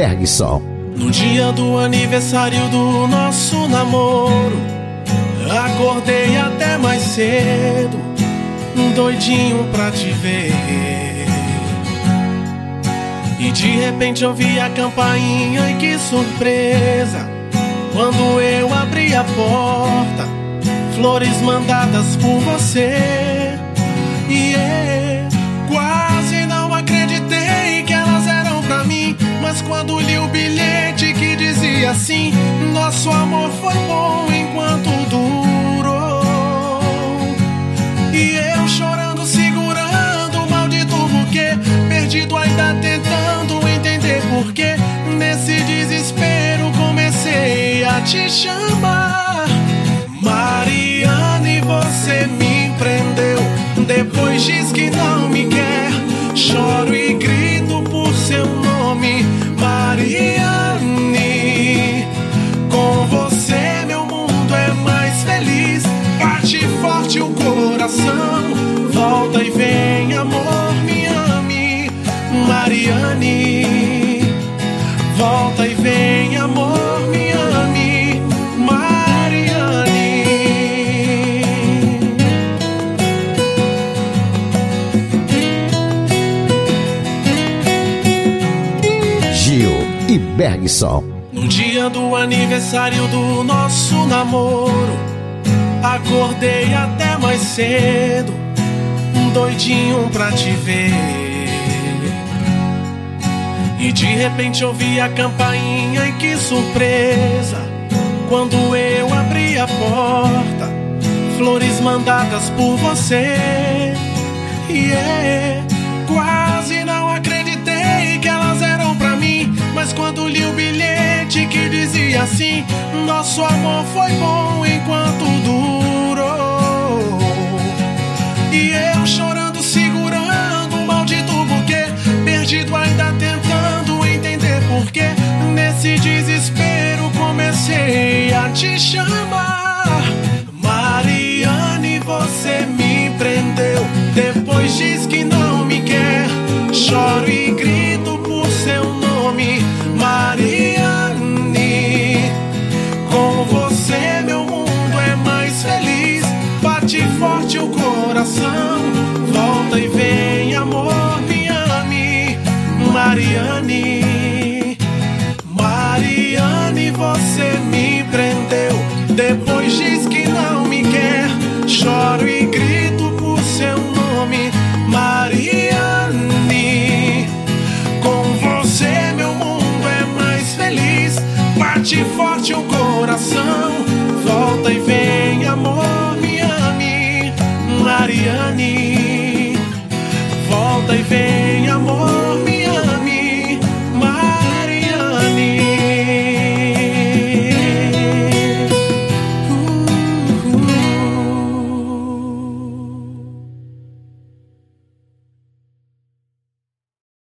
Bergson. No dia do aniversário do nosso namoro, acordei até mais cedo, doidinho pra te ver. E de repente eu vi a campainha e que surpresa, quando eu abri a porta, flores mandadas por você. E quase não acreditei que elas eram pra mim, mas quando li o bilhete que dizia assim: nosso amor foi bom enquanto durou. E eu chorando, segurando o maldito buquê, perdido ainda tentando entender porquê. Nesse desespero comecei a te chamar. Mariane, você me prendeu, depois diz que não me quer. Choro e grito por seu nome, Mariane. Com você meu mundo é mais feliz. Bate forte o coração, volta e vem, amor, me ame, Mariane. Volta e vem, amor, me ame, Mariane. Gil e Bergson. No dia do aniversário do nosso namoro, acordei até mais cedo, doidinho pra te ver. E de repente eu vi a campainha e que surpresa, quando eu abri a porta, flores mandadas por você. E quase não acreditei que elas eram pra mim, mas quando li o bilhete que dizia assim: nosso amor foi bom enquanto durou. E eu chorando, segurando o maldito buquê, perdido ainda tentando entender porquê. Nesse desespero comecei a te chamar. Mariane, você me prendeu, depois diz que não me quer. Choro e grito por seu nome, Mariane. Com você meu mundo é mais feliz. Bate forte o coração, volta e vem, amor, me ame, Mariane. Mariane, você me prendeu, depois diz que não me quer. Choro e grito por seu nome, Mariane. Com você meu mundo é mais feliz. Bate forte o coração,